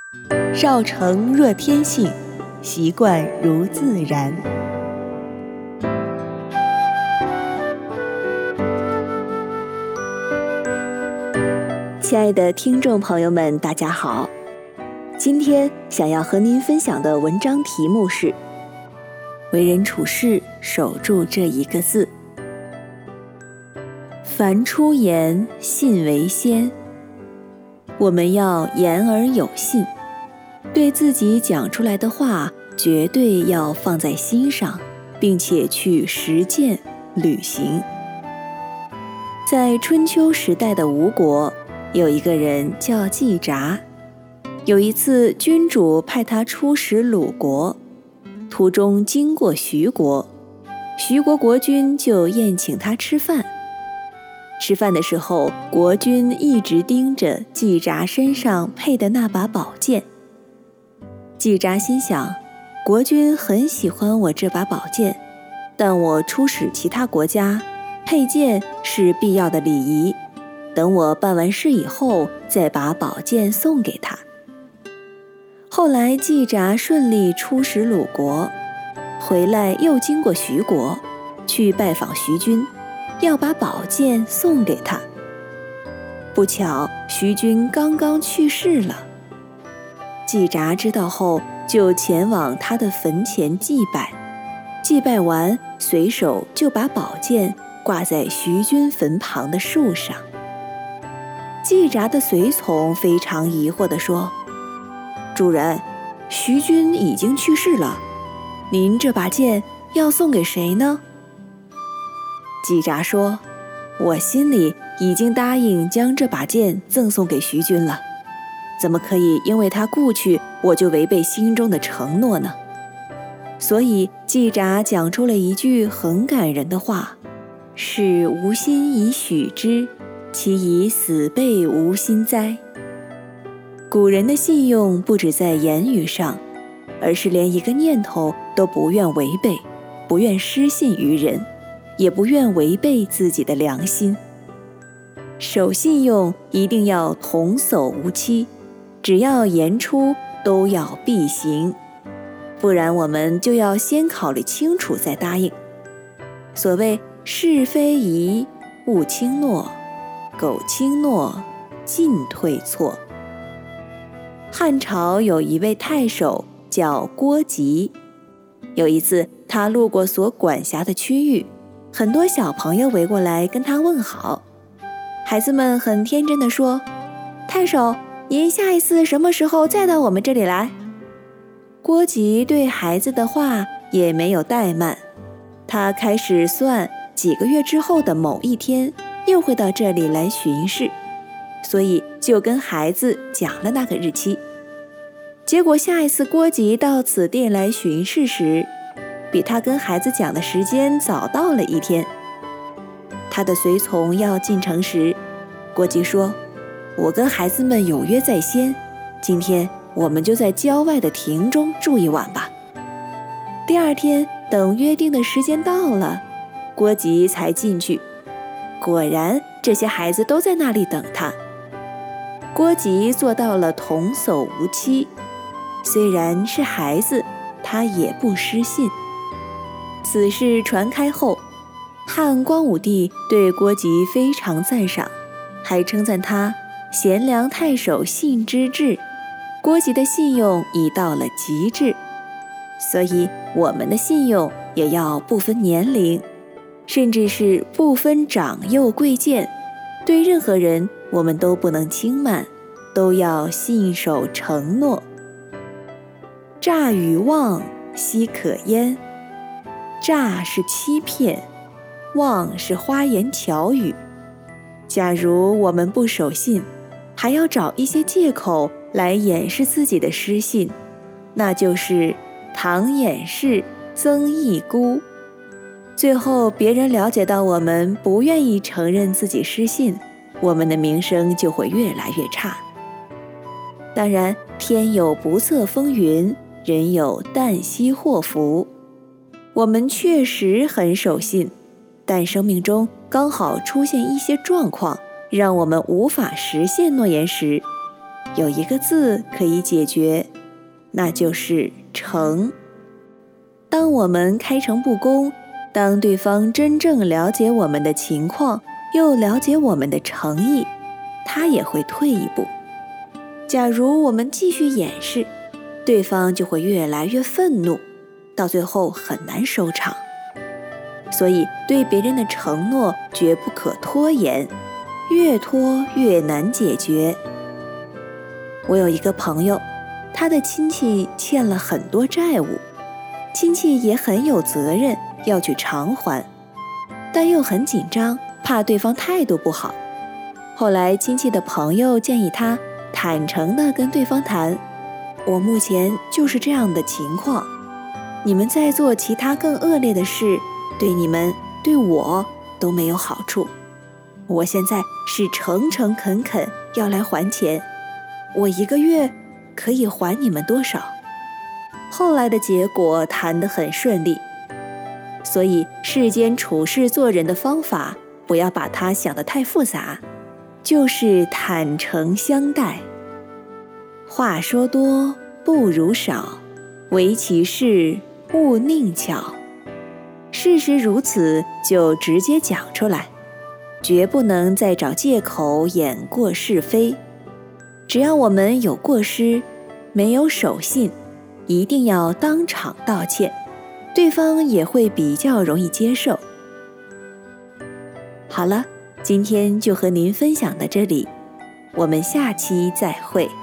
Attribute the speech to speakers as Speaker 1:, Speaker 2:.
Speaker 1: 绕城若天性，习惯如自然。亲爱的听众朋友们，大家好，今天想要和您分享的文章题目是为人处事守住这一个字。凡出言，信为先。我们要言而有信，对自己讲出来的话绝对要放在心上，并且去实践履行。在春秋时代的吴国，有一个人叫季札。有一次，君主派他出使鲁国，途中经过徐国，徐国国君就宴请他吃饭。吃饭的时候，国君一直盯着季札身上配的那把宝剑。季札心想，国君很喜欢我这把宝剑，但我出使其他国家，佩剑是必要的礼仪，等我办完事以后，再把宝剑送给他。后来季札顺利出使鲁国，回来又经过徐国，去拜访徐君，要把宝剑送给他。不巧，徐君刚刚去世了。季札知道后，就前往他的坟前祭拜，祭拜完，随手就把宝剑挂在徐君坟旁的树上。季札的随从非常疑惑地说：“主人，徐君已经去世了，您这把剑要送给谁呢？”季札说：“我心里已经答应将这把剑赠送给徐君了，怎么可以因为他故去，我就违背心中的承诺呢？”所以季札讲出了一句很感人的话：“是无心以许之，其以死辈无心哉。”古人的信用不只在言语上，而是连一个念头都不愿违背，不愿失信于人，也不愿违背自己的良心。守信用一定要童叟无欺，只要言出都要必行，不然我们就要先考虑清楚再答应。所谓是非宜勿轻诺，苟轻诺进退错。汉朝有一位太守叫郭吉，有一次他路过所管辖的区域，很多小朋友围过来跟他问好。孩子们很天真地说：“太守，您下一次什么时候再到我们这里来？”郭吉对孩子的话也没有怠慢，他开始算几个月之后的某一天又会到这里来巡视，所以就跟孩子讲了那个日期。结果下一次郭吉到此地来巡视时，比他跟孩子讲的时间早到了一天。他的随从要进城时，郭吉说：“我跟孩子们有约在先，今天我们就在郊外的亭中住一晚吧。”第二天等约定的时间到了，郭吉才进去，果然这些孩子都在那里等他。郭吉做到了童叟无欺，虽然是孩子，他也不失信。此事传开后，汉光武帝对郭吉非常赞赏，还称赞他贤良太守信之至，郭吉的信用已到了极致。所以我们的信用也要不分年龄，甚至是不分长幼贵贱，对任何人我们都不能轻慢，都要信守承诺。诈与妄奚可焉？诈是欺骗，妄是花言巧语。假如我们不守信，还要找一些借口来掩饰自己的失信，那就是搪掩饰，增益孤。最后别人了解到我们不愿意承认自己失信，我们的名声就会越来越差。当然，天有不测风云，人有旦夕祸福。我们确实很守信，但生命中刚好出现一些状况，让我们无法实现诺言时， 有一个字可以解决，那就是诚。当我们开诚布公，当对方真正了解我们的情况，又了解我们的诚意，他也会退一步。假如我们继续掩饰，对方就会越来越愤怒，到最后很难收场。所以对别人的承诺绝不可拖延，越拖越难解决。我有一个朋友，他的亲戚欠了很多债务，亲戚也很有责任要去偿还，但又很紧张，怕对方态度不好。后来亲戚的朋友建议他坦诚地跟对方谈，我目前就是这样的情况，你们再做其他更恶劣的事，对你们对我都没有好处。我现在是诚诚恳恳要来还钱，我1个月可以还你们多少？后来的结果谈得很顺利。所以世间处事做人的方法，不要把它想得太复杂，就是坦诚相待。话说多不如少，唯其事勿佞巧。事实如此，就直接讲出来，绝不能再找借口掩过是非。只要我们有过失，没有守信，一定要当场道歉，对方也会比较容易接受。好了，今天就和您分享到这里，我们下期再会。